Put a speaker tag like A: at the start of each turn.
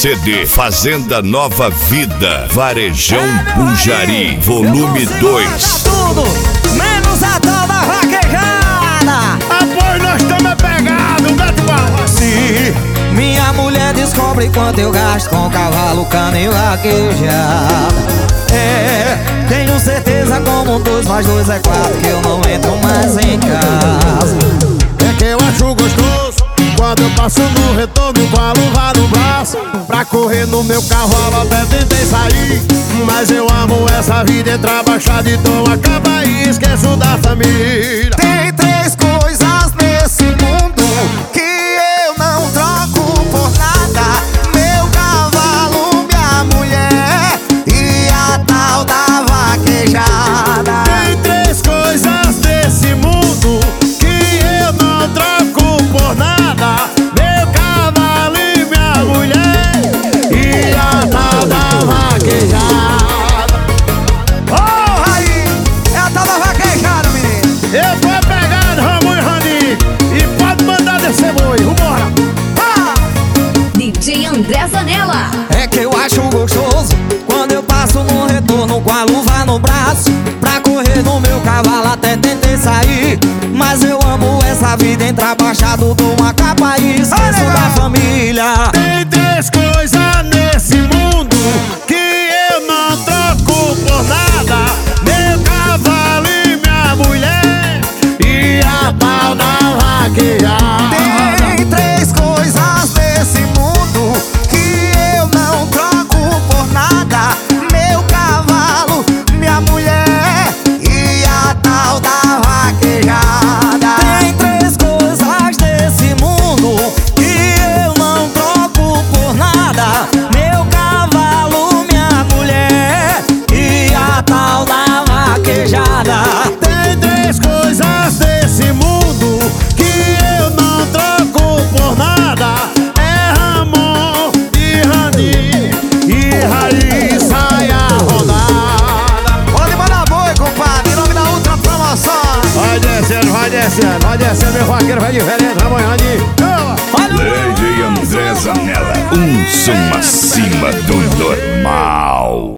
A: CD Fazenda Nova Vida, Varejão Punjari, volume 2.
B: Tudo, menos a tal da vaquejada.
C: Após nós estamos pegados, mete bala.
B: Se minha mulher descobre quanto eu gasto com cavalo, cana e vaquejada, tenho certeza como 2 mais 2 é 4 que eu não entro mais em casa.
C: É que eu acho gostoso quando eu passo no retorno com a luva no braço. Pra correr no meu cavalo até tentei sair, mas eu amo essa vida, entrar baixado e então acaba e esqueço da família.
B: Tem 3 coisas nesse mundo que eu não troco por nada: meu cavalo, minha mulher e a tal da vaquejada.
C: Tem 3 coisas nesse mundo que eu não troco por nada: meu cavalo e minha mulher e a tal da vaquejada.
B: Oh, aí, é a tal da vaquejada, menino.
C: Eu tô pegando Ramon e Rani e pode mandar descer boi, vambora.
D: DJ André Zanella.
B: É que eu acho gostoso quando eu passo no retorno com a luva no braço. Pra correr no meu cavalo até tentei sair, mas eu amo essa vida, entrar baixado de uma capa e esqueço da família.
C: Tem 3 coisas nesse mundo que eu não troco por nada: meu cavalo e minha mulher e a tal da vaquejada.
B: Tem 3 coisas nesse mundo que eu não troco por nada: meu cavalo, minha mulher e a tal da vaquejada. Tem 3 coisas nesse mundo que eu não troco por nada: meu cavalo, minha mulher e a tal da vaquejada.
C: Tem 3 coisas nesse mundo que eu não troco por nada: é Ramon e Rani e Raíssa e a rodada.
B: Pode mandar boi, compadre, em nome da Ultra Promoção.
C: Vai descendo, meu vaqueiro vai diferente, Ramon e Rani.
A: DJ André Zanella, um som acima do normal.